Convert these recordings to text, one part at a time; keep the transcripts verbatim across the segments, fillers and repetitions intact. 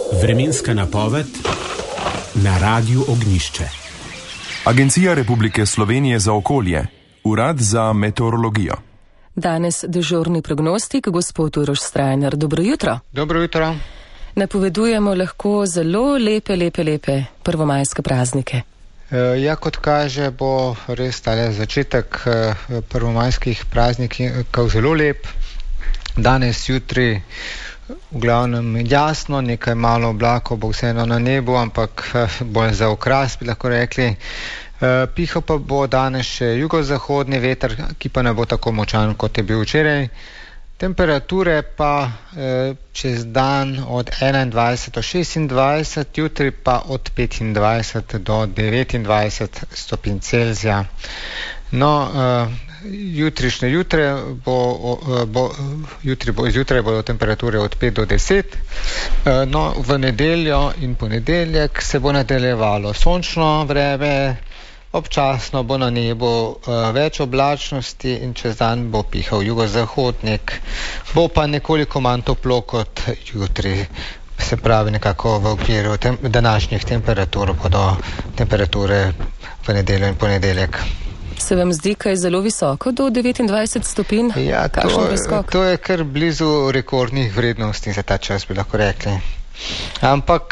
Vremenska napoved na Radiu Ognjišče. Agencija Republike Slovenije za okolje, Urad za meteorologijo. Danes dežurni prognostik, gospod Uroš Strajnar. Dobro jutro. Dobro jutro. Napovedujemo lahko zelo lepe, lepe, lepe prvomajske praznike. E, ja, kot kaže, bo res tale začetek e, prvomajskih praznikov zelo lep. Danes, jutri v glavnem jasno, nekaj malo oblakov bo vseeno na nebu, ampak bolj za okras bi lahko rekli. E, pihal pa bo danes še jugozahodni veter, ki pa ne bo tako močan, kot je bil včeraj. Temperature pa e, čez dan od enaindvajset do šestindvajset, jutri pa od petindvajset do devetindvajset stopinj Celzija. No, e, jutrišnje jutre bo, bo, jutri bo, zjutraj bodo temperature od pet do deset. E, no, v nedeljo in ponedeljek se bo nadaljevalo sončno vreme, občasno bo na nebu uh, več oblačnosti in čez dan bo pihal jugozahodnik, bo pa nekoliko manj toplo kot jutri, se pravi nekako v okviru tem, današnjih temperatur bodo temperature v nedeljo in ponedeljek. Se vam zdi, kaj je zelo visoko do devetindvajset stopinj? Ja, to, to je kar blizu rekordnih vrednosti za ta čas, bi lahko rekli. Ampak,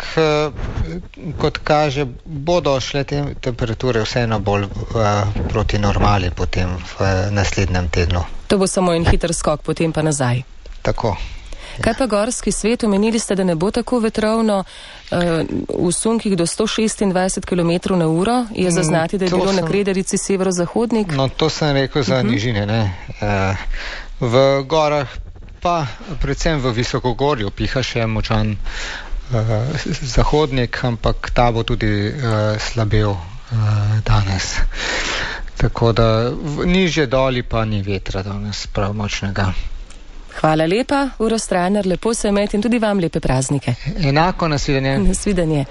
kot kaže, bodo šle te temperature vseeno bolj uh, proti normali potem v naslednjem tednu. To bo samo en hiter skok, potem pa nazaj. Tako. Kaj pa gorski svet? Omenili ste, da ne bo tako vetrovno, uh, v sunkih do sto šestindvajset kilometrov na uro. Je zaznati, da je to bilo sem, na Krederici severozahodnik? No, to sem rekel za uh-huh. nižine, ne. Uh, v gorah pa predvsem v visokogorju piha še močan uh, zahodnik, ampak ta bo tudi uh, slabel uh, danes. Tako da v nižje doli pa ni vetra danes prav močnega. Hvala lepa, Uroš Strajnar, lepo se imeti in tudi vam lepe praznike. Enako, nasvidenje. Nasvidenje.